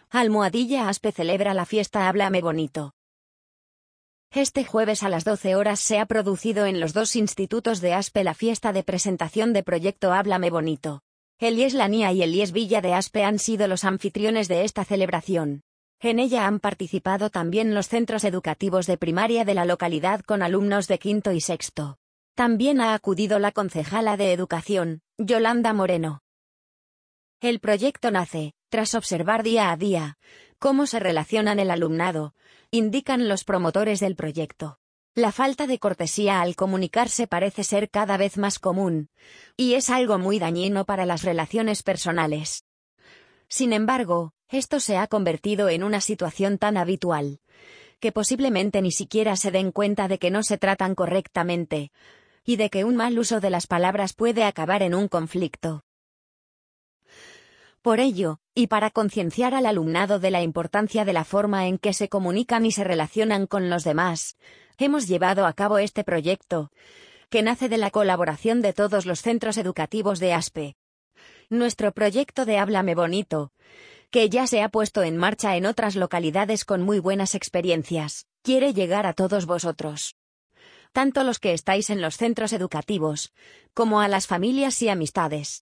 Almohadilla Aspe celebra la fiesta Háblame Bonito. Este jueves a las 12 horas se ha producido en los dos institutos de Aspe la fiesta de presentación de proyecto Háblame Bonito. El IES Lania y el IES Villa de Aspe han sido los anfitriones de esta celebración. En ella han participado también los centros educativos de primaria de la localidad con alumnos de quinto y sexto. También ha acudido la concejala de Educación, Yolanda Moreno. El proyecto nace, tras observar día a día, cómo se relacionan el alumnado, indican los promotores del proyecto. La falta de cortesía al comunicarse parece ser cada vez más común, y es algo muy dañino para las relaciones personales. Sin embargo, esto se ha convertido en una situación tan habitual, que posiblemente ni siquiera se den cuenta de que no se tratan correctamente, y de que un mal uso de las palabras puede acabar en un conflicto. Por ello, y para concienciar al alumnado de la importancia de la forma en que se comunican y se relacionan con los demás, hemos llevado a cabo este proyecto, que nace de la colaboración de todos los centros educativos de Aspe. Nuestro proyecto de Háblame Bonito, que ya se ha puesto en marcha en otras localidades con muy buenas experiencias, quiere llegar a todos vosotros. Tanto los que estáis en los centros educativos, como a las familias y amistades.